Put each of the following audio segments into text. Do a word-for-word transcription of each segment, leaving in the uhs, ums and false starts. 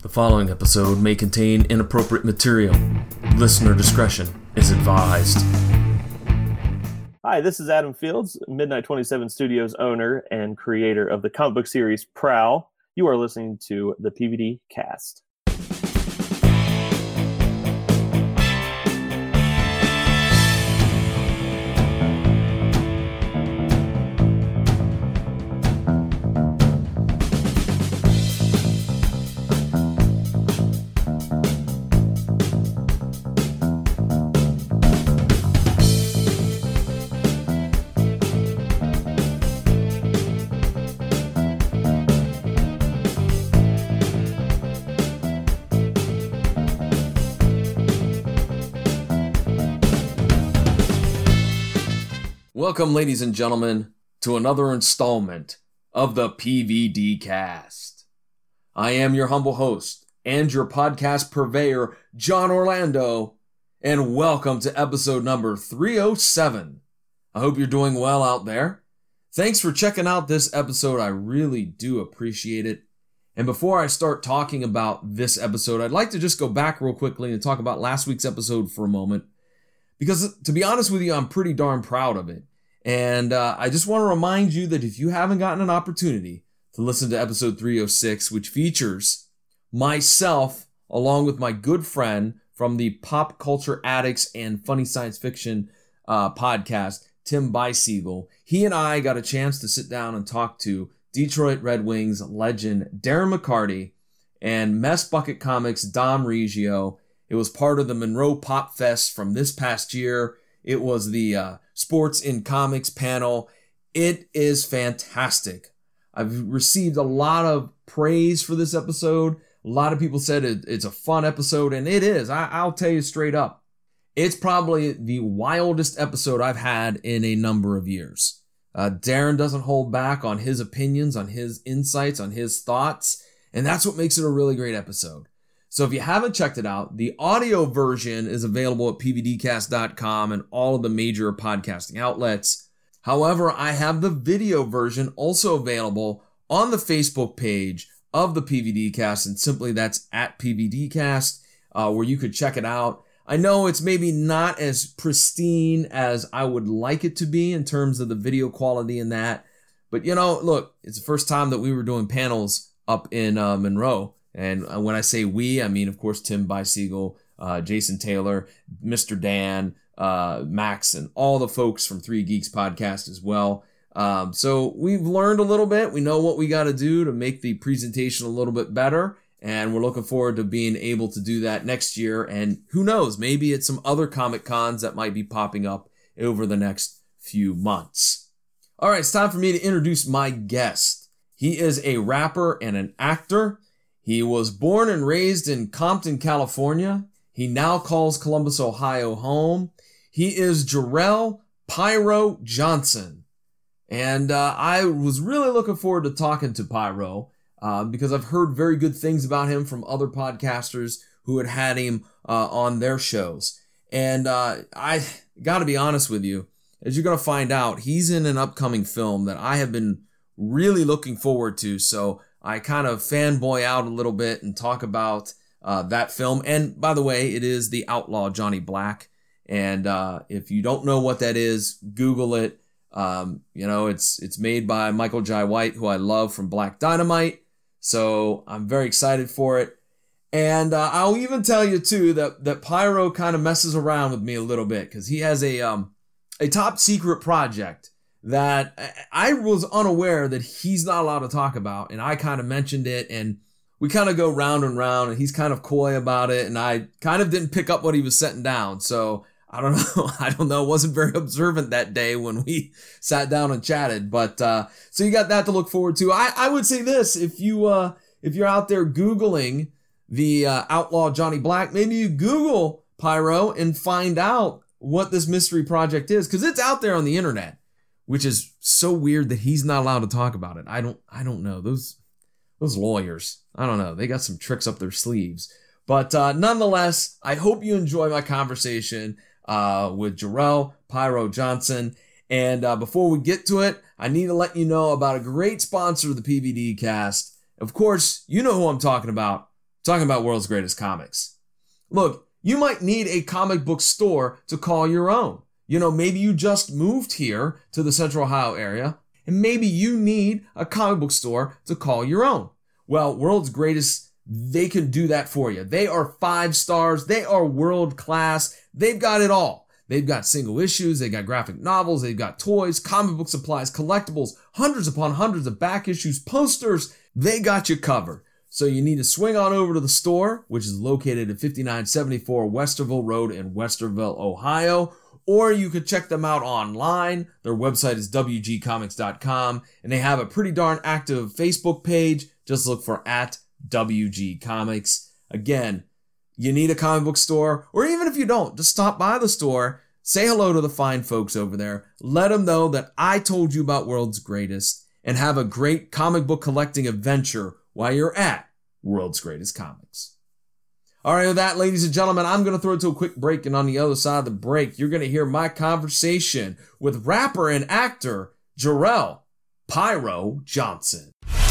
The following episode may contain inappropriate material. Listener discretion is advised. Hi, this is Adam Fields, Midnight twenty-seven Studios owner and creator of the comic book series Prowl. You are listening to the P V D Cast. Welcome, ladies and gentlemen, to another installment of the P V D Cast. I am your humble host and your podcast purveyor, John Orlando, and welcome to episode number three oh seven. I hope you're doing well out there. Thanks for checking out this episode. I really do appreciate it. And before I start talking about this episode, I'd like to just go back real quickly and talk about last week's episode for a moment. Because to be honest with you, I'm pretty darn proud of it. And uh, I just want to remind you that if you haven't gotten an opportunity to listen to episode three oh six, which features myself along with my good friend from the Pop Culture Addicts and Funny Science Fiction uh, podcast, Tim Bysiegel, he and I got a chance to sit down and talk to Detroit Red Wings legend Darren McCarty and Mess Bucket Comics' Dom Reggio. It was part of the Monroe Pop Fest from this past year. It was the uh, Sports in Comics panel. It is fantastic. I've received a lot of praise for this episode. A lot of people said it, it's a fun episode, and it is. I, I'll tell you straight up. It's probably the wildest episode I've had in a number of years. Uh, Darren doesn't hold back on his opinions, on his insights, on his thoughts, and that's what makes it a really great episode. So if you haven't checked it out, the audio version is available at p v d cast dot com and all of the major podcasting outlets. However, I have the video version also available on the Facebook page of the P V D Cast, and simply that's at P V D Cast, uh, where you could check it out. I know it's maybe not as pristine as I would like it to be in terms of the video quality and that, but you know, look, it's the first time that we were doing panels up in uh, Monroe. And when I say we, I mean, of course, Tim Bysiegel, uh, Jason Taylor, Mister Dan, uh, Max, and all the folks from Three Geeks podcast as well. Um, so we've learned a little bit. We know what we got to do to make the presentation a little bit better. And we're looking forward to being able to do that next year. And who knows, maybe it's some other Comic Cons that might be popping up over the next few months. All right, it's time for me to introduce my guest. He is a rapper and an actor. He was born and raised in Compton, California. He now calls Columbus, Ohio home. He is Jarrell Pyro Johnson. And uh, I was really looking forward to talking to Pyro uh, because I've heard very good things about him from other podcasters who had had him uh, on their shows. And uh, I got to be honest with you, as you're going to find out, he's in an upcoming film that I have been really looking forward to. So I kind of fanboy out a little bit and talk about uh, that film. And by the way, it is The Outlaw Johnny Black. And uh, if you don't know what that is, Google it. Um, you know, it's it's made by Michael Jai White, who I love from Black Dynamite. So I'm very excited for it. And uh, I'll even tell you, too, that, that Pyro kind of messes around with me a little bit because he has a um, a top secret project that I was unaware that he's not allowed to talk about. And I kind of mentioned it, and we kind of go round and round, and he's kind of coy about it. And I kind of didn't pick up what he was setting down. So I don't know. I don't know. Wasn't very observant that day when we sat down and chatted. But uh, so you got that to look forward to. I, I would say this, if you, uh, if you're out there Googling the uh, Outlaw Johnny Black, maybe you Google Pyro and find out what this mystery project is, because it's out there on the internet. Which is so weird that he's not allowed to talk about it. I don't I don't know. Those those lawyers, I don't know. They got some tricks up their sleeves. But uh, nonetheless, I hope you enjoy my conversation uh, with Jarrell Pyro Johnson. And uh, before we get to it, I need to let you know about a great sponsor of the P V D Cast. Of course, you know who I'm talking about. talking about World's Greatest Comics. Look, you might need a comic book store to call your own. You know, maybe you just moved here to the Central Ohio area, and maybe you need a comic book store to call your own. Well, World's Greatest, they can do that for you. They are five stars. They are world class. They've got it all. They've got single issues. They've got graphic novels. They've got toys, comic book supplies, collectibles, hundreds upon hundreds of back issues, posters. They got you covered. So you need to swing on over to the store, which is located at fifty-nine seventy-four Westerville Road in Westerville, Ohio. Or you could check them out online. Their website is w g comics dot com, and they have a pretty darn active Facebook page. Just look for at W G Comics. Again, you need a comic book store, or even if you don't, just stop by the store, say hello to the fine folks over there, let them know that I told you about World's Greatest, and have a great comic book collecting adventure while you're at World's Greatest Comics. All right, with that, ladies and gentlemen, I'm going to throw it to a quick break, and on the other side of the break, you're going to hear my conversation with rapper and actor Jarrell Pyro Johnson.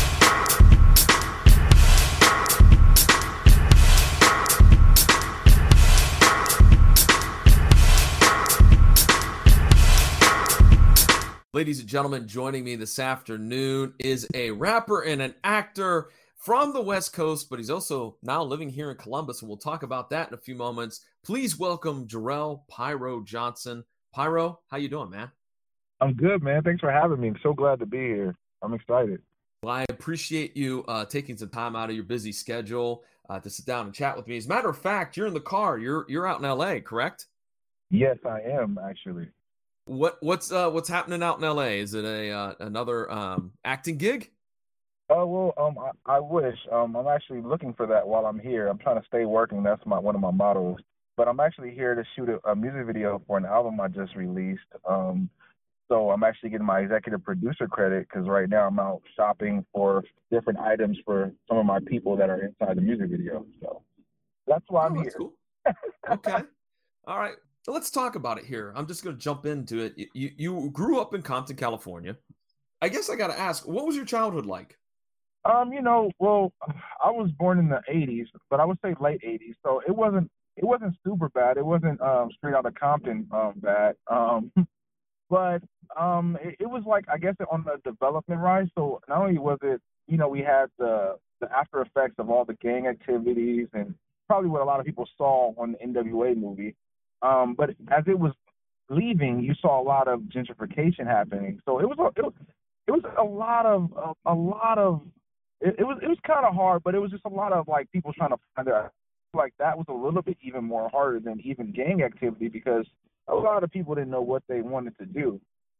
Ladies and gentlemen, joining me this afternoon is a rapper and an actor from the West Coast, but he's also now living here in Columbus, and we'll talk about that in a few moments. Please welcome Jarrell Pyro Johnson. Pyro, how you doing, man? I'm good, man. Thanks for having me. I'm so glad to be here. I'm excited. Well, I appreciate you uh, taking some time out of your busy schedule uh, to sit down and chat with me. As a matter of fact, you're in the car. You're you're out in L A, correct? Yes, I am, actually. What what's uh, what's happening out in L A? Is it a uh, another um, acting gig? Oh, well, um, I, I wish. Um, I'm actually looking for that while I'm here. I'm trying to stay working. That's my one of my mottos. But I'm actually here to shoot a, a music video for an album I just released. Um, so I'm actually getting my executive producer credit because right now I'm out shopping for different items for some of my people that are inside the music video. So that's why I'm oh, here. Cool. Okay. All right. So let's talk about it here. I'm just going to jump into it. You, you grew up in Compton, California. I guess I got to ask, what was your childhood like? Um, you know, well, I was born in the eighties, but I would say late eighties. So it wasn't it wasn't super bad. It wasn't um, straight out of Compton um, bad. Um, but um, it, it was like, I guess, on the development rise. So not only was it, you know, we had the the after effects of all the gang activities and probably what a lot of people saw on the N W A movie. Um, but as it was leaving, you saw a lot of gentrification happening. So it was a, it was, it was a lot of a, a lot of it, it was it was kind of hard, but it was just a lot of like people trying to find their like that was a little bit even more harder than even gang activity because a lot of people didn't know what they wanted to do.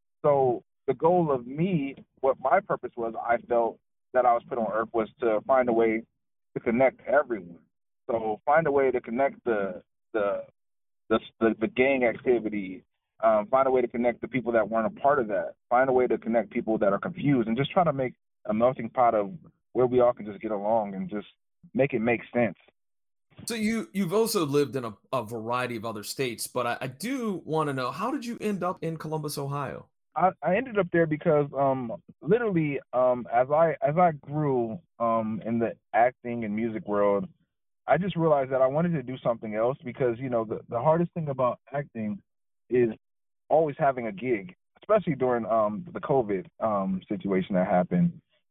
So the goal of me, what my purpose was, I felt that I was put on earth was to find a way to connect everyone. So find a way to connect the the the the, the gang activity, um, find a way to connect the people that weren't a part of that, find a way to connect people that are confused, and just try to make a melting pot of where we all can just get along and just make it make sense. So you, you've also lived in a, a variety of other states, but I, I do want to know, how did you end up in Columbus, Ohio? I, I ended up there because um, literally um, as I as I grew um, in the acting and music world, I just realized that I wanted to do something else because, you know, the, the hardest thing about acting is always having a gig, especially during um, the COVID um, situation that happened.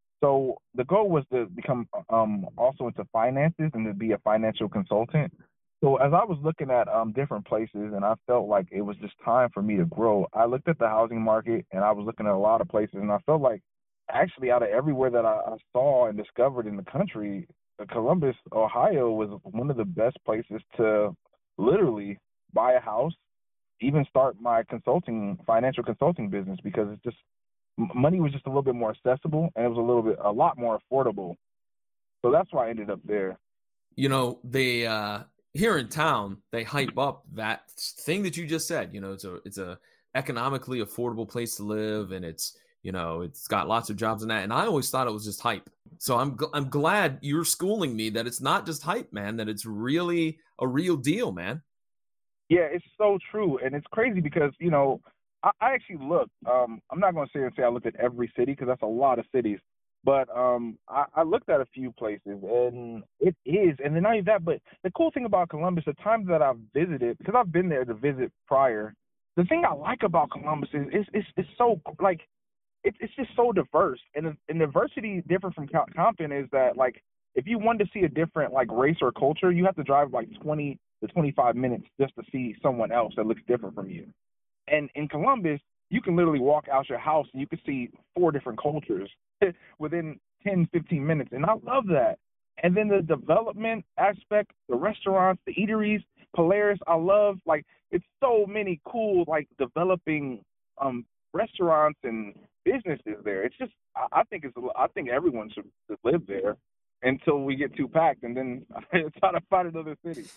So the goal was to become um, also into finances and to be a financial consultant. So as I was looking at um, different places and I felt like it was just time for me to grow, I looked at the housing market and I was looking at a lot of places and I felt like actually out of everywhere that I, I saw and discovered in the country, Columbus, Ohio was one of the best places to literally buy a house, even start my consulting, financial consulting business because it's just money was just a little bit more accessible and it was a little bit, a lot more affordable. So that's why I ended up there. You know, they uh, here in town, they hype up that thing that you just said. You know, it's a it's a economically affordable place to live, and it's you know it's got lots of jobs in that. And I always thought it was just hype. So I'm I'm glad you're schooling me that it's not just hype, man. That it's really a real deal, man. Yeah, it's so true, and it's crazy because you know I, I actually looked. Um, I'm not going to sit here and say I looked at every city because that's a lot of cities. But um, I, I looked at a few places, and it is. And then not even that, but the cool thing about Columbus, the times that I've visited, because I've been there to visit prior, the thing I like about Columbus is it's it's, it's so like it's it's just so diverse, and and diversity different from Compton is that like if you wanted to see a different like race or culture, you have to drive like twenty to twenty-five minutes just to see someone else that looks different from you. And in Columbus, you can literally walk out your house and you can see four different cultures within ten, fifteen minutes. And I love that. And then the development aspect, the restaurants, the eateries, Polaris, I love, like, it's so many cool, like, developing um, restaurants and businesses there. It's just, I think it's, I think everyone should, should live there until we get too packed, and then try to find another city.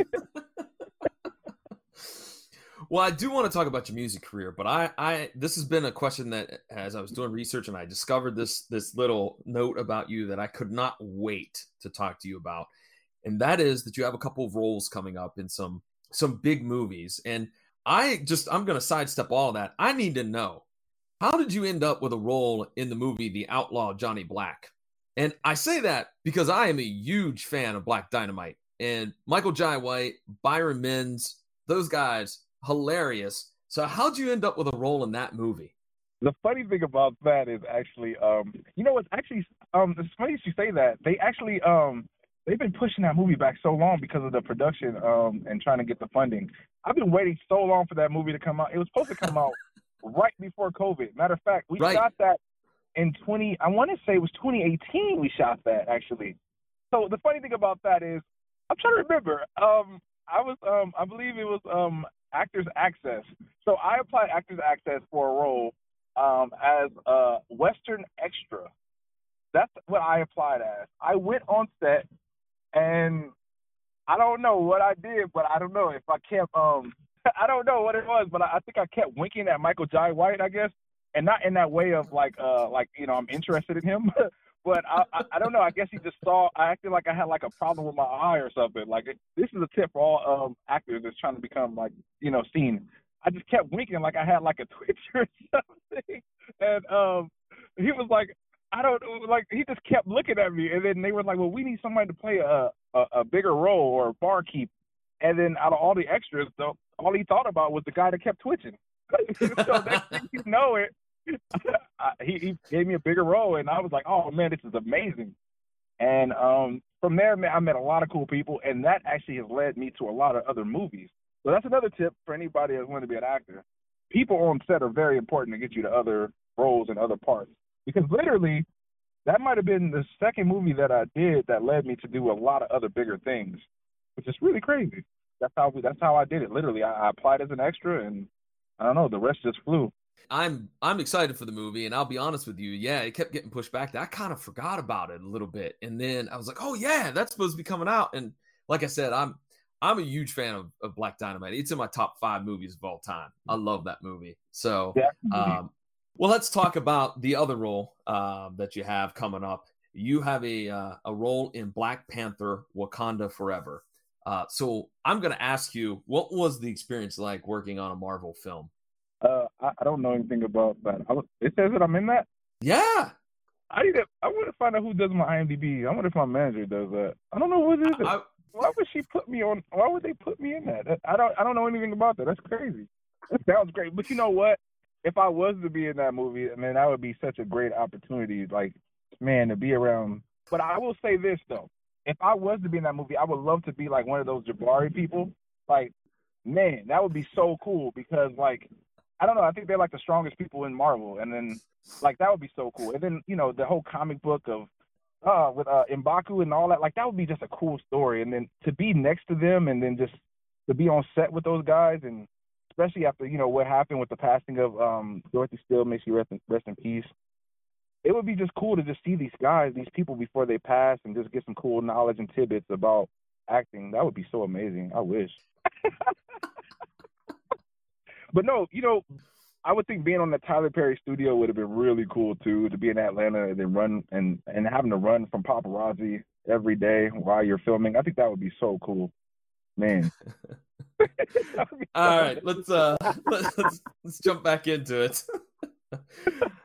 Well, I do want to talk about your music career, but I, I, this has been a question that, as I was doing research and I discovered this, this little note about you that I could not wait to talk to you about, and that is that you have a couple of roles coming up in some, some big movies. And I just, I'm going to sidestep all of that. I need to know, how did you end up with a role in the movie The Outlaw Johnny Black? And I say that because I am a huge fan of Black Dynamite, and Michael Jai White, Byron Mins, those guys, hilarious. So how'd you end up with a role in that movie? The funny thing about that is actually, um, you know, it's actually, um, it's funny you say that. They actually, um, they've been pushing that movie back so long because of the production um, and trying to get the funding. I've been waiting so long for that movie to come out. It was supposed to come out right before COVID. Matter of fact, we right. shot that in twenty. I want to say it was twenty eighteen. We shot that actually. So the funny thing about that is, I'm trying to remember. Um, I was, um, I believe it was um, Actors Access. So I applied Actors Access for a role um, as a Western extra. That's what I applied as. I went on set, and I don't know what I did, but I don't know if I kept. Um, I don't know what it was, but I, I think I kept winking at Michael Jai White, I guess, and not in that way of like, uh, like you know, I'm interested in him. But I, I, I don't know. I guess he just saw. I acted like I had like a problem with my eye or something. Like this is a tip for all um, actors that's trying to become like you know seen. I just kept winking like I had like a twitch or something, and um, he was like, I don't like. He just kept looking at me, and then they were like, well, we need somebody to play a a, a bigger role or a barkeep. And then out of all the extras, though, all he thought about was the guy that kept twitching. So next thing you know it. he, he gave me a bigger role, and I was like, oh, man, this is amazing. And um, from there, man, I met a lot of cool people, and that actually has led me to a lot of other movies. So that's another tip for anybody that wants to be an actor. People on set are very important to get you to other roles and other parts. Because literally, that might have been the second movie that I did that led me to do a lot of other bigger things, which is really crazy. That's how we, that's how I did it. Literally, I, I applied as an extra, and I don't know, the rest just flew. I'm I'm excited for the movie, and I'll be honest with you, yeah, it kept getting pushed back. I kind of forgot about it a little bit, and then I was like, oh yeah, that's supposed to be coming out. And like I said, I'm I'm a huge fan of, of Black Dynamite. It's in my top five movies of all time. I love that movie. So, um, well, let's talk about the other role um, that you have coming up. You have a uh, a role in Black Panther: Wakanda Forever. Uh, so I'm going to ask you, what was the experience like working on a Marvel film? Uh, I, I don't know anything about that. I was, it says that I'm in that? Yeah. I need to, I want to find out who does my IMDb. I wonder if my manager does that. I don't know what it is. I, why would she put me on? Why would they put me in that? I don't I don't know anything about that. That's crazy. That sounds great. But you know what? If I was to be in that movie, I mean, that would be such a great opportunity. Like, man, to be around. But I will say this, though. If I was to be in that movie, I would love to be like one of those Jabari people. Like, man, that would be so cool because, like, I don't know. I think they're like the strongest people in Marvel, and then like that would be so cool. And then you know the whole comic book of uh with uh M'Baku and all that. Like that would be just a cool story. And then to be next to them, and then just to be on set with those guys, and especially after you know what happened with the passing of um Dorothy Steele, may she rest in, rest in peace. It would be just cool to just see these guys, these people before they pass, and just get some cool knowledge and tidbits about acting. That would be so amazing. I wish. But no, you know, I would think being on the Tyler Perry studio would have been really cool too, to be in Atlanta and then run and, and having to run from paparazzi every day while you're filming. I think that would be so cool, man. All right, let's uh let's let's jump back into it.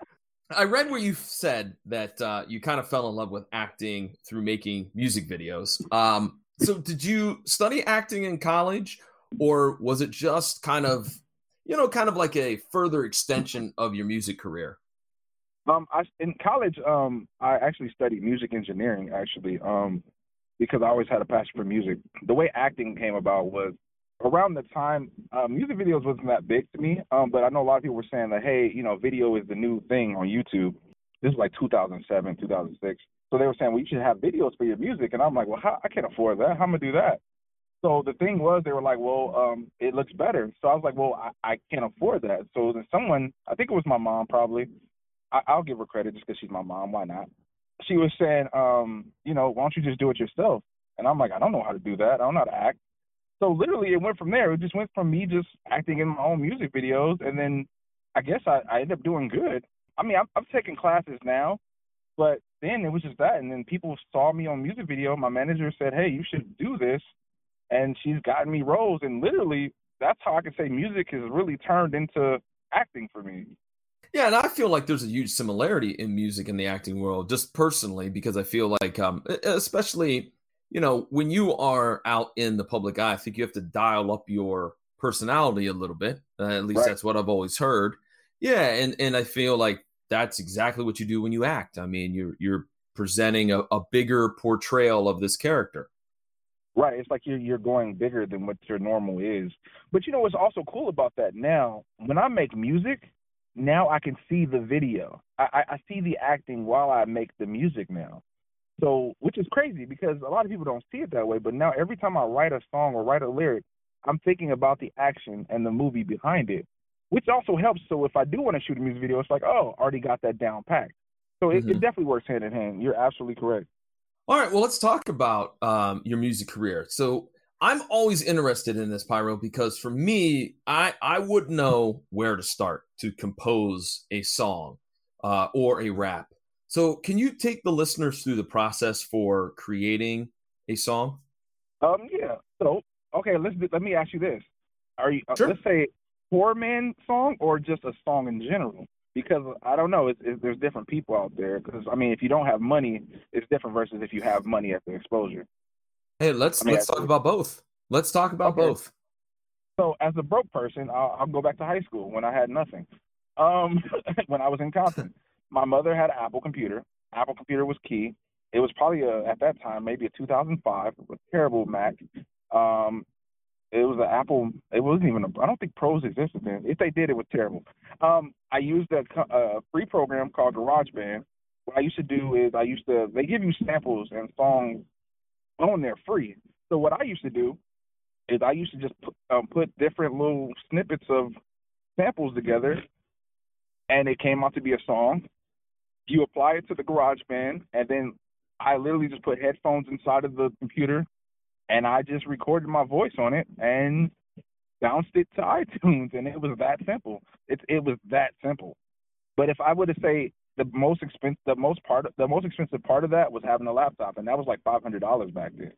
I read where you said that uh, you kind of fell in love with acting through making music videos. Um, so did you study acting in college, or was it just kind of, you know, kind of like a further extension of your music career? Um, I in college, um, I actually studied music engineering, actually, um, because I always had a passion for music. The way acting came about was around the time uh, music videos wasn't that big to me, um, but I know a lot of people were saying that, hey, you know, video is the new thing on YouTube. This is like two thousand seven, two thousand six. So they were saying, well, you should have videos for your music, and I'm like, well, how, I can't afford that. How am I gonna do that? So the thing was, they were like, well, um, it looks better. So I was like, well, I, I can't afford that. So then someone, I think it was my mom probably, I, I'll give her credit just because she's my mom. Why not? She was saying, um, you know, why don't you just do it yourself? And I'm like, I don't know how to do that. I don't know how to act. So literally it went from there. It just went from me just acting in my own music videos. And then I guess I, I ended up doing good. I mean, I'm, I'm taking classes now, but then it was just that. And then people saw me on music video. My manager said, hey, you should do this. And she's gotten me roles. And literally that's how I can say music has really turned into acting for me. Yeah, and I feel like there's a huge similarity in music and the acting world, just personally, because I feel like, um, e- especially, you know, when you are out in the public eye, I think you have to dial up your personality a little bit. Uh, at least Right. that's what I've always heard. Yeah, and and I feel like that's exactly what you do when you act. I mean, you're you're presenting a, a bigger portrayal of this character. Right. It's like you're you're going bigger than what your normal is. But you know what's also cool about that now? When I make music, now I can see the video. I, I, I see the acting while I make the music now. So, which is crazy because a lot of people don't see it that way. But now every time I write a song or write a lyric, I'm thinking about the action and the movie behind it, which also helps. So if I do want to shoot a music video, it's like, oh, already got that down packed. So it, it Mhm. definitely works hand in hand. You're absolutely correct. All right, well, let's talk about um, your music career. So I'm always interested in this, Pyro, because for me, I I wouldn't know where to start to compose a song uh, or a rap. So can you take the listeners through the process for creating a song? Um, yeah. So, okay, let's do, let me ask you this: Are you uh, Sure. let's say poor man song or just a song in general? Because I don't know, it's, it's, there's different people out there. Because I mean, if you don't have money, it's different versus if you have money at the exposure. Hey, I let's mean, let's at talk the, about both. Let's talk about okay. both. So as a broke person, I'll, I'll go back to high school when I had nothing. Um, when I was in Compton, my mother had an Apple computer. Apple computer was key. It was probably a, at that time maybe a two thousand five, a terrible Mac. Um, It was an Apple. It wasn't even. A, I don't think pros existed then. If they did, it was terrible. Um, I used a, co- a free program called GarageBand. What I used to do is I used to. They give you samples and songs on there free. So what I used to do is I used to just put, um, put different little snippets of samples together, and it came out to be a song. You apply it to the GarageBand, and then I literally just put headphones inside of the computer, and I just recorded my voice on it, and bounced it to iTunes, and it was that simple. It it was that simple. But if I were to say the most expensive, the most part, the most expensive part of that was having a laptop, and that was like five hundred dollars back then.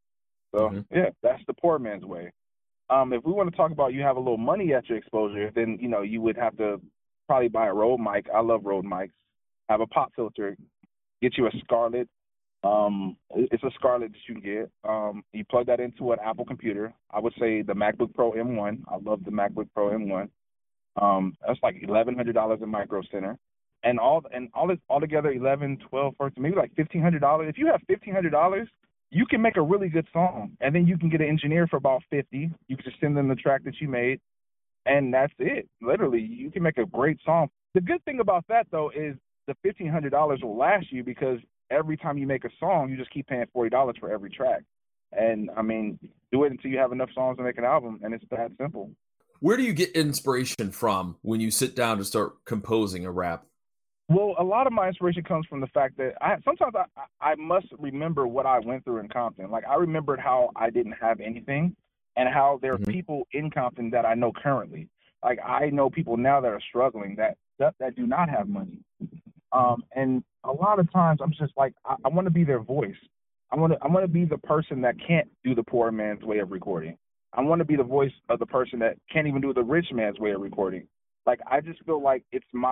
So Mhm. yeah, that's the poor man's way. Um, if we want to talk about you have a little money at your exposure, then you know you would have to probably buy a Rode mic. I love Rode mics. Have a pop filter. Get you a Scarlett. Um, it's a Scarlett that you can get. Um, you plug that into an Apple computer. I would say the MacBook Pro M one. I love the MacBook Pro M one. Um, that's like eleven hundred dollars in Micro Center, and all and all this all together eleven, twelve, fourteen, maybe like fifteen hundred dollars. If you have fifteen hundred dollars, you can make a really good song, and then you can get an engineer for about fifty. You can just send them the track that you made, and that's it. Literally, you can make a great song. The good thing about that though is the fifteen hundred dollars will last you because every time you make a song, you just keep paying forty dollars for every track. And I mean, do it until you have enough songs to make an album, and it's that simple. Where do you get inspiration from when you sit down to start composing a rap? Well, a lot of my inspiration comes from the fact that I sometimes I, I must remember what I went through in Compton. Like I remembered how I didn't have anything, and how there are Mhm. people in Compton that I know currently. Like I know people now that are struggling that that, that do not have money. Um, and a lot of times I'm just like I, I want to be their voice. I want to I want to be the person that can't do the poor man's way of recording. I want to be the voice of the person that can't even do the rich man's way of recording. Like I just feel like it's my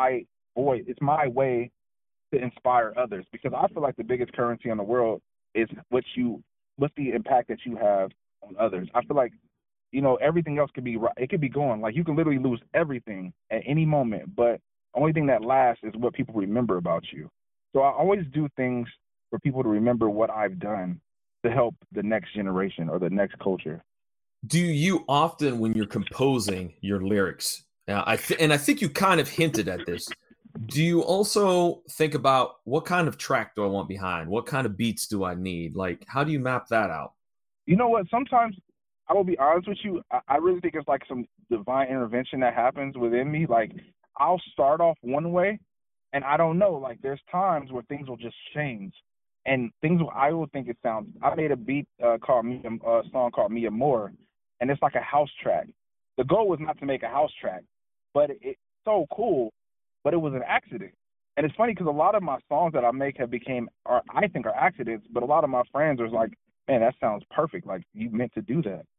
voice, it's my way to inspire others, because I feel like the biggest currency in the world is what you, what's the impact that you have on others. I feel like, you know, everything else could be, it could be gone. Like you can literally lose everything at any moment, but the only thing that lasts is what people remember about you. So I always do things for people to remember what I've done to help the next generation or the next culture. Do you often, when you're composing your lyrics, now I th- and I think you kind of hinted at this, do you also think about what kind of track do I want behind? What kind of beats do I need? Like, how do you map that out? You know what? Sometimes, I will be honest with you, I, I really think it's like some divine intervention that happens within me. Like, I'll start off one way, and I don't know. Like, there's times where things will just change. And things I will think it sounds. I made a beat uh, called Me, a uh, song called Me More, and it's like a house track. The goal was not to make a house track, but it, it's so cool. But it was an accident. And it's funny because a lot of my songs that I make have became, or I think are accidents, but a lot of my friends are like, man, that sounds perfect. Like you meant to do that.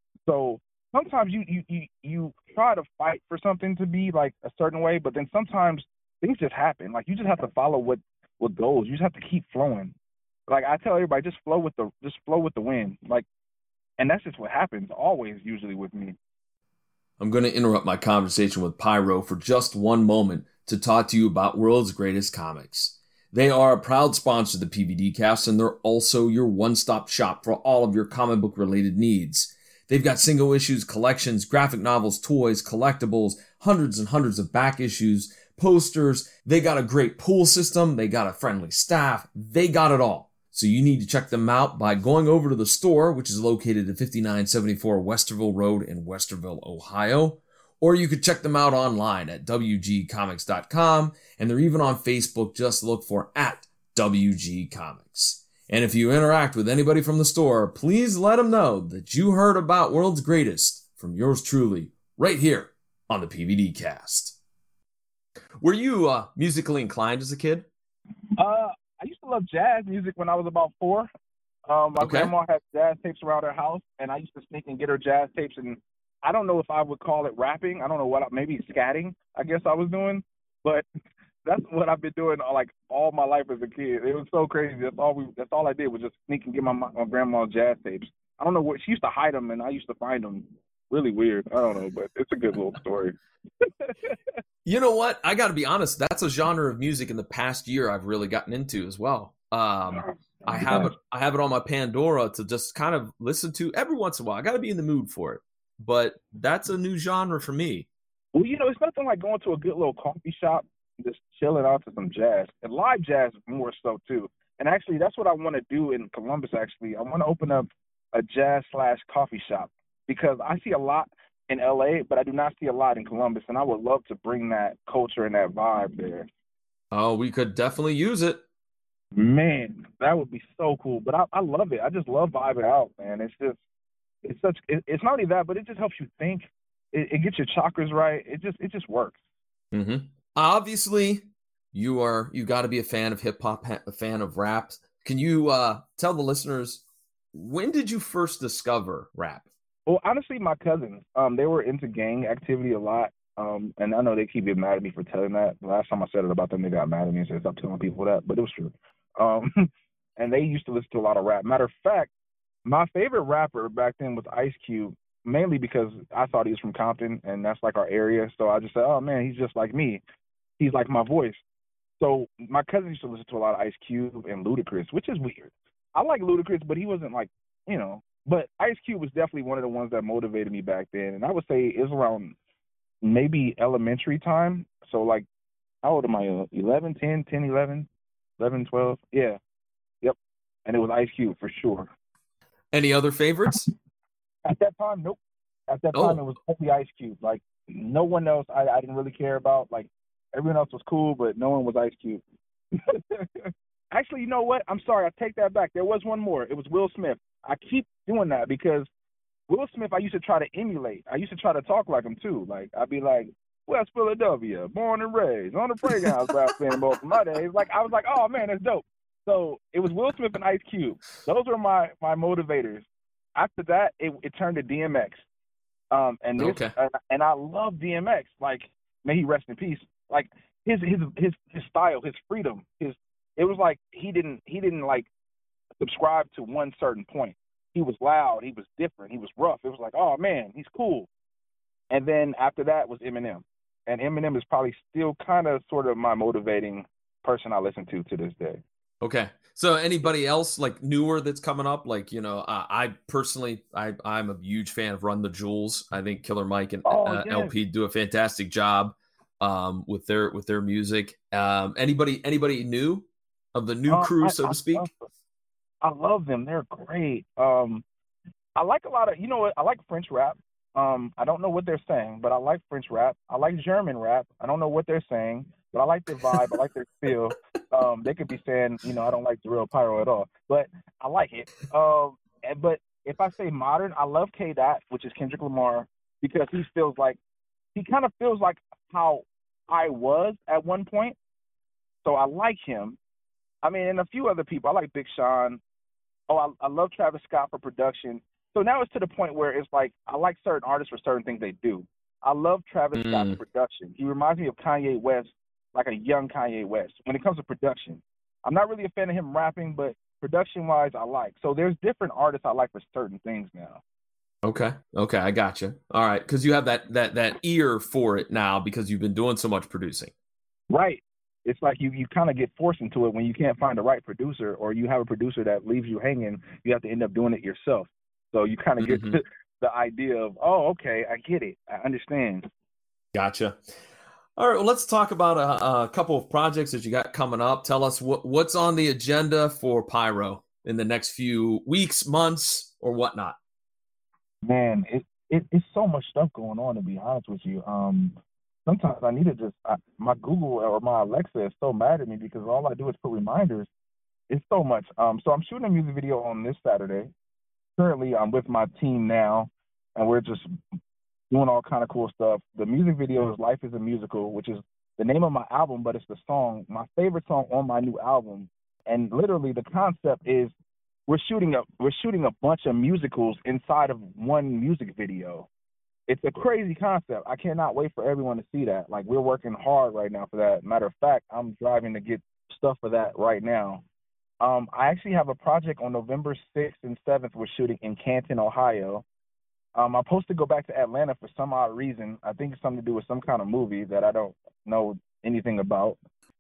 So sometimes you, you, you, you try to fight for something to be like a certain way, but then sometimes things just happen. Like you just have to follow what, what goes. You just have to keep flowing. Like I tell everybody, just flow with the, just flow with the wind. Like, and that's just what happens always usually with me. I'm going to interrupt my conversation with Pyro for just one moment to talk to you about World's Greatest Comics. They are a proud sponsor of the P V D Cast, and they're also your one-stop shop for all of your comic book-related needs. They've got single issues, collections, graphic novels, toys, collectibles, hundreds and hundreds of back issues, posters. They got a great pool system. They got a friendly staff. They got it all. So you need to check them out by going over to the store, which is located at fifty-nine seventy-four Westerville Road in Westerville, Ohio. Or you could check them out online at w g comics dot com, and they're even on Facebook. Just look for at W G Comics. And if you interact with anybody from the store, please let them know that you heard about World's Greatest from yours truly, right here on the P V D Cast. Were you uh, musically inclined as a kid? Uh, I used to love jazz music when I was about four. Um, my okay. grandma had jazz tapes around her house, and I used to sneak and get her jazz tapes. And I don't know if I would call it rapping. I don't know what, maybe scatting, I guess I was doing. But that's what I've been doing like all my life as a kid. It was so crazy. That's all we. That's all I did was just sneak and get my my grandma's jazz tapes. I don't know what she used to hide them, and I used to find them. Really weird. I don't know, but it's a good little story. You know what? I got to be honest. That's a genre of music in the past year I've really gotten into as well. Um, I have it. I have it on my Pandora to just kind of listen to every once in a while. I got to be in the mood for it. But that's a new genre for me. Well, you know, it's nothing like going to a good little coffee shop and just chilling out to some jazz. And live jazz more so too. And actually, that's what I want to do in Columbus. Actually, I want to open up a jazz slash coffee shop, because I see a lot in L A, but I do not see a lot in Columbus, and I would love to bring that culture and that vibe there. Oh, we could definitely use it. Man, that would be so cool. But I, I love it. I just love vibing out, man. It's just, it's such, it, it's not only that, but it just helps you think. It, it gets your chakras right. It just, it just works. Mm-hmm. Obviously, you are, you got to be a fan of hip hop, a fan of rap. Can you uh, tell the listeners, when did you first discover rap? Well, honestly, my cousins, um, they were into gang activity a lot. Um, and I know they keep getting mad at me for telling that. The last time I said it about them, they got mad at me and said, stop telling people that. But it was true. Um, and they used to listen to a lot of rap. Matter of fact, my favorite rapper back then was Ice Cube, mainly because I thought he was from Compton, and that's like our area. So I just said, oh, man, he's just like me. He's like my voice. So my cousins used to listen to a lot of Ice Cube and Ludacris, which is weird. I like Ludacris, but he wasn't like, you know. But Ice Cube was definitely one of the ones that motivated me back then. And I would say it was around maybe elementary time. So, like, how old am I? eleven, ten, ten, eleven, eleven, twelve? Yeah. Yep. And it was Ice Cube for sure. Any other favorites? At that time, nope. At that oh. time, it was only Ice Cube. Like, no one else I, I didn't really care about. Like, everyone else was cool, but no one was Ice Cube. Actually, you know what? I'm sorry. I take that back. There was one more. It was Will Smith. I keep doing that because Will Smith, I used to try to emulate. I used to try to talk like him, too. Like, I'd be like, West Philadelphia, born and raised, on the playground, rap fan both of my days. Like, I was like, oh, man, that's dope. So it was Will Smith and Ice Cube. Those were my, my motivators. After that, it, it turned to D M X. Um, and this, okay. uh, and I love D M X. Like, may he rest in peace. Like, his his his his style, his freedom, his it was like he didn't he didn't like subscribe to one certain point. He was loud, he was different, he was rough. It was like, oh man, he's cool. And then after that was Eminem. And Eminem is probably still kind of sort of my motivating person I listen to to this day. Okay. So anybody else like newer that's coming up? Like, you know, uh, I personally, I, I'm a huge fan of Run the Jewels. I think Killer Mike and Oh, uh, yes. L P do a fantastic job um, with their with their music. Um, anybody anybody new of the new Um, crew, I, so I to speak? love, I love them. They're great. Um, I like a lot of, you know what? I like French rap. Um, I don't know what they're saying, but I like French rap. I like German rap. I don't know what they're saying, but I like their vibe. I like their feel. Um, they could be saying, you know, I don't like the real Pyro at all, but I like it. Um, and, but if I say modern, I love K Dot, which is Kendrick Lamar, because he feels like he kind of feels like how I was at one point. So I like him. I mean, and a few other people. I like Big Sean. Oh, I, I love Travis Scott for production. So now it's to the point where it's like I like certain artists for certain things they do. I love Travis Mm. Scott for production. He reminds me of Kanye West, like a young Kanye West when it comes to production. I'm not really a fan of him rapping, but production-wise, I like. So there's different artists I like for certain things now. Okay. Okay. I got you. All right. Because you have that that that ear for it now because you've been doing so much producing. Right. It's like you, you kind of get forced into it when you can't find the right producer, or you have a producer that leaves you hanging. You have to end up doing it yourself. So you kind of get Mhm. to the idea of, oh, okay, I get it. I understand. Gotcha. All right, well, let's talk about a, a couple of projects that you got coming up. Tell us what, what's on the agenda for Pyro in the next few weeks, months, or whatnot. Man, it, it it's so much stuff going on, to be honest with you. Um, sometimes I need to just I, my Google or my Alexa is so mad at me because all I do is put reminders. It's so much. Um, so I'm shooting a music video on this Saturday. Currently, I'm with my team now, and we're just doing all kind of cool stuff. The music video is "Life Is a Musical," which is the name of my album, but it's the song, my favorite song on my new album. And literally, the concept is we're shooting a we're shooting a bunch of musicals inside of one music video. It's a crazy concept. I cannot wait for everyone to see that. Like, we're working hard right now for that. Matter of fact, I'm driving to get stuff for that right now. Um, I actually have a project on November sixth and seventh. We're shooting in Canton, Ohio. Um, I'm supposed to go back to Atlanta for some odd reason. I think it's something to do with some kind of movie that I don't know anything about.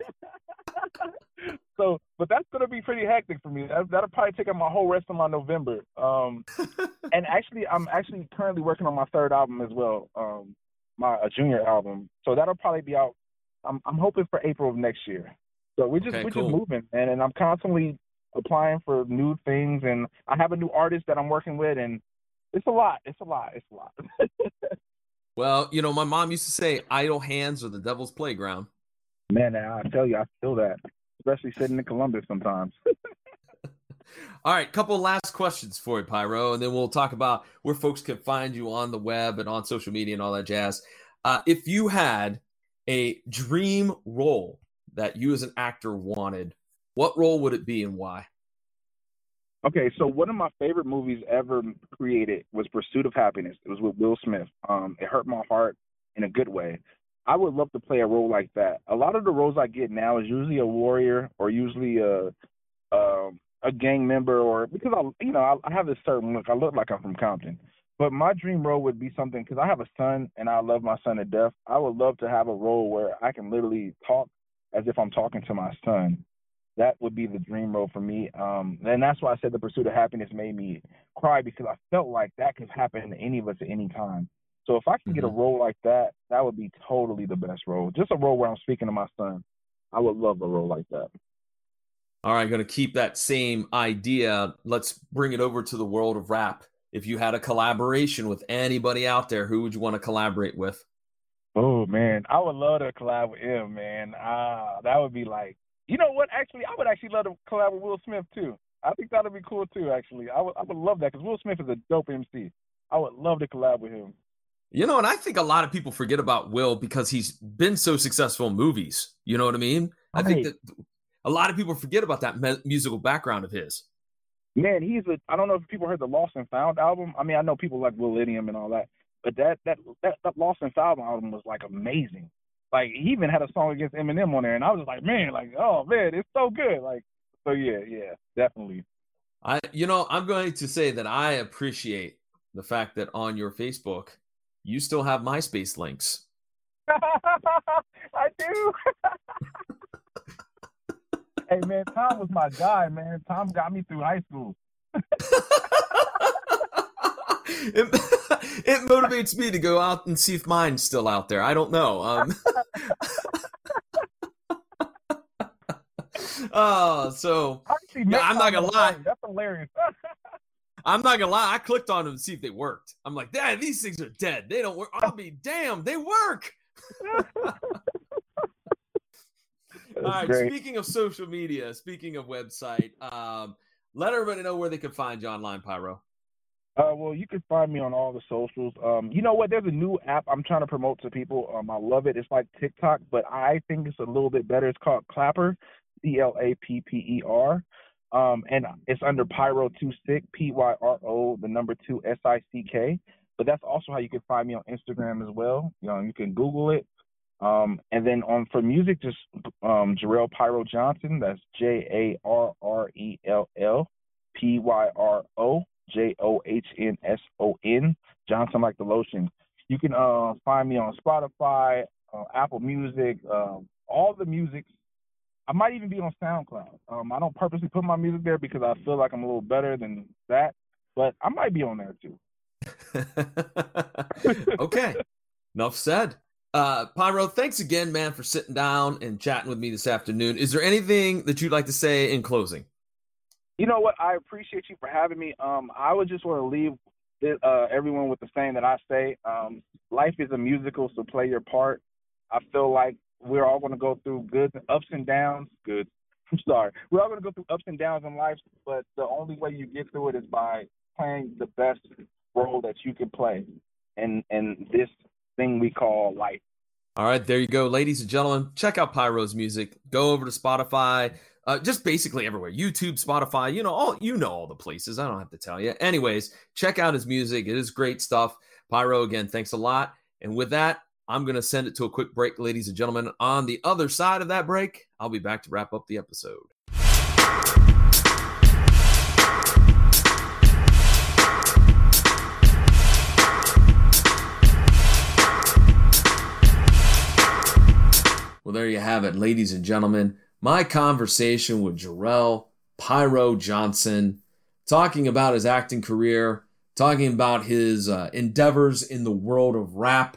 So, but that's going to be pretty hectic for me. That, that'll probably take up my whole rest of my November. Um, and actually, I'm actually currently working on my third album as well, um, my a junior album. So that'll probably be out. I'm I'm hoping for April of next year. So we're just Okay, we're cool. just moving, and, and I'm constantly applying for new things, and I have a new artist that I'm working with, and it's a lot. It's a lot. It's a lot. Well, you know, my mom used to say idle hands are the devil's playground. Man, I tell you, I feel that, especially sitting in Columbus sometimes. All right, couple last questions for you, Pyro, and then we'll talk about where folks can find you on the web and on social media and all that jazz. Uh, if you had a dream role that you as an actor wanted, what role would it be and why? Okay, so one of my favorite movies ever created was Pursuit of Happiness. It was with Will Smith. Um, it hurt my heart in a good way. I would love to play a role like that. A lot of the roles I get now is usually a warrior or usually a um, a gang member, or because I, you know, I, I have this certain look. I look like I'm from Compton. But my dream role would be something, because I have a son and I love my son to death. I would love to have a role where I can literally talk as if I'm talking to my son. That would be the dream role for me. Um, and that's why I said The Pursuit of Happiness made me cry, because I felt like that could happen to any of us at any time. So if I can get a Mhm. role like that, that would be totally the best role. Just a role where I'm speaking to my son. I would love a role like that. All right, going to keep that same idea. Let's bring it over to the world of rap. If you had a collaboration with anybody out there, who would you want to collaborate with? Oh, man. I would love to collab with him, man. Ah, that would be like, you know what? Actually, I would actually love to collab with Will Smith, too. I think that would be cool, too, actually. I would, I would love that, because Will Smith is a dope M C. I would love to collab with him. You know, and I think a lot of people forget about Will because he's been so successful in movies. You know what I mean? I think Right. that a lot of people forget about that me- musical background of his. Man, he's a. I don't know if people heard the Lost and Found album. I mean, I know people like Will Idiom and all that, but that that that, that Lost and Found album was like amazing. Like he even had a song against Eminem on there, and I was just like, man, like, oh man, it's so good. Like, so yeah, yeah, definitely. I, you know, I'm going to say that I appreciate the fact that on your Facebook, you still have MySpace links. I do. Hey man, Tom was my guy, man. Tom got me through high school. it, it motivates me to go out and see if mine's still out there. I don't know. Um, oh, so yeah, I'm not gonna lie. That's hilarious. I'm not gonna lie. I clicked on them to see if they worked. I'm like, Dad, these things are dead. They don't work. I'll be damned. They work. All right. Great. Speaking of social media, speaking of website, um, let everybody know where they can find you online, Pyro. Uh, well, you can find me on all the socials. Um, you know what? There's a new app I'm trying to promote to people. Um, I love it. It's like TikTok, but I think it's a little bit better. It's called Clapper, C L A P P E R. Um, and it's under Pyro two sick, P Y R O, the number two, S I C K. But that's also how you can find me on Instagram as well. You know, you can Google it. Um, and then on for music, just um, Jarrell Pyro Johnson. That's J A R R E L L P Y R O J O H N S O N. Johnson like the lotion. You can uh, find me on Spotify, uh, Apple Music, uh, all the music. I might even be on SoundCloud. Um, I don't purposely put my music there because I feel like I'm a little better than that, but I might be on there too. Okay, enough said. Uh, Pyro, thanks again, man, for sitting down and chatting with me this afternoon. Is there anything that you'd like to say in closing? You know what? I appreciate you for having me. Um, I would just want to leave it, uh, everyone with the saying that I say. Um, life is a musical, so play your part. I feel like we're all going to go through good ups and downs. Good. I'm sorry. We're all going to go through ups and downs in life, but the only way you get through it is by playing the best role that you can play in, in this thing we call life. All right, there you go, ladies and gentlemen. Check out Pyro's music. Go over to Spotify, uh, just basically everywhere. YouTube, Spotify, you know, all you know all the places. I don't have to tell you. Anyways, check out his music. It is great stuff. Pyro, again, thanks a lot. And with that, I'm going to send it to a quick break, ladies and gentlemen. On the other side of that break, I'll be back to wrap up the episode. Well, there you have it, ladies and gentlemen. My conversation with Jarrell Pyro Johnson, talking about his acting career, talking about his uh, endeavors in the world of rap.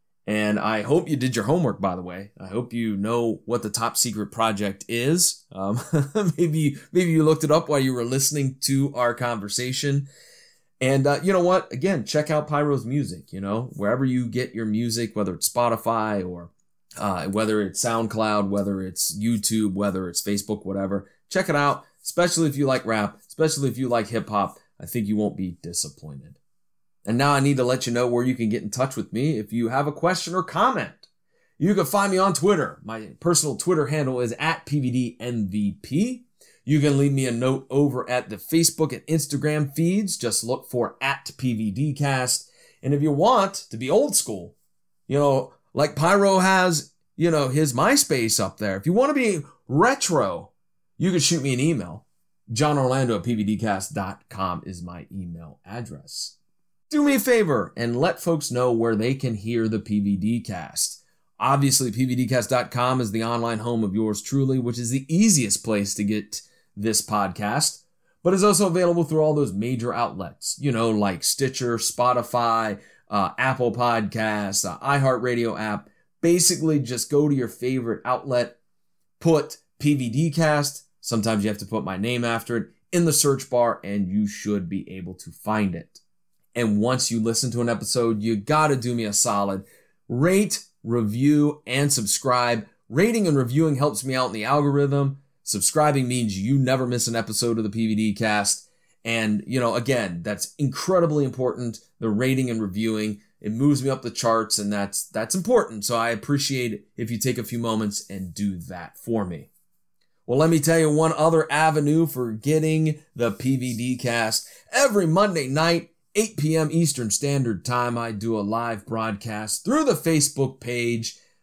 And I hope you did your homework, by the way. I hope you know what the Top Secret Project is. Um, maybe, maybe you looked it up while you were listening to our conversation. And uh, you know what? Again, check out Pyro's music, you know, wherever you get your music, whether it's Spotify or uh, whether it's SoundCloud, whether it's YouTube, whether it's Facebook, whatever. Check it out, especially if you like rap, especially if you like hip hop. I think you won't be disappointed. And now I need to let you know where you can get in touch with me if you have a question or comment. You can find me on Twitter. My personal Twitter handle is at P V D M V P. You can leave me a note over at the Facebook and Instagram feeds. Just look for at P V D Cast. And if you want to be old school, you know, like Pyro has, you know, his MySpace up there. If you want to be retro, you can shoot me an email. John Orlando at P V D cast dot com is my email address. Do me a favor and let folks know where they can hear the P V D Cast. Obviously, P V D cast dot com is the online home of yours truly, which is the easiest place to get this podcast, but is also available through all those major outlets, you know, like Stitcher, Spotify, uh, Apple Podcasts, uh, iHeartRadio app. Basically, just go to your favorite outlet, put P V D Cast, sometimes you have to put my name after it, in the search bar, and you should be able to find it. And once you listen to an episode, you gotta do me a solid. Rate, review, and subscribe. Rating and reviewing helps me out in the algorithm. Subscribing means you never miss an episode of the P V D Cast. And, you know, again, that's incredibly important. The rating and reviewing, it moves me up the charts, and that's that's important. So I appreciate it if you take a few moments and do that for me. Well, let me tell you one other avenue for getting the P V D Cast. Every Monday night, eight p.m. Eastern Standard Time, I do a live broadcast through the Facebook page.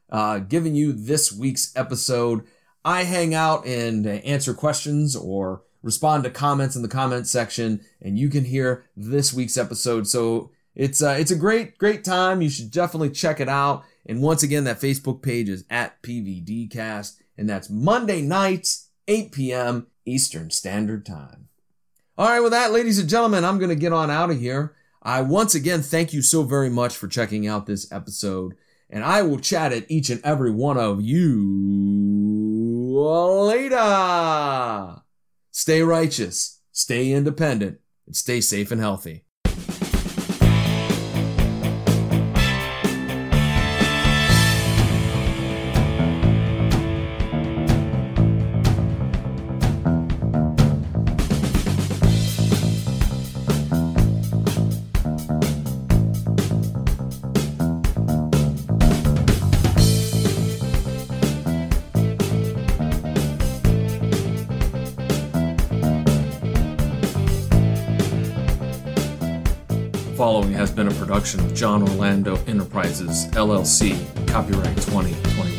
uh, giving you this week's episode. I hang out and answer questions or respond to comments in the comment section, and you can hear this week's episode. So it's uh, it's a great, great time. You should definitely check it out. And once again, that Facebook page is at PVDcast, and that's Monday nights, eight p.m. Eastern Standard Time. All right, with that, ladies and gentlemen, I'm going to get on out of here. I once again thank you so very much for checking out this episode, and I will chat at each and every one of you later. Stay righteous, stay independent, and stay safe and healthy. Following has been a production of John Orlando Enterprises, L L C, copyright twenty twenty-one.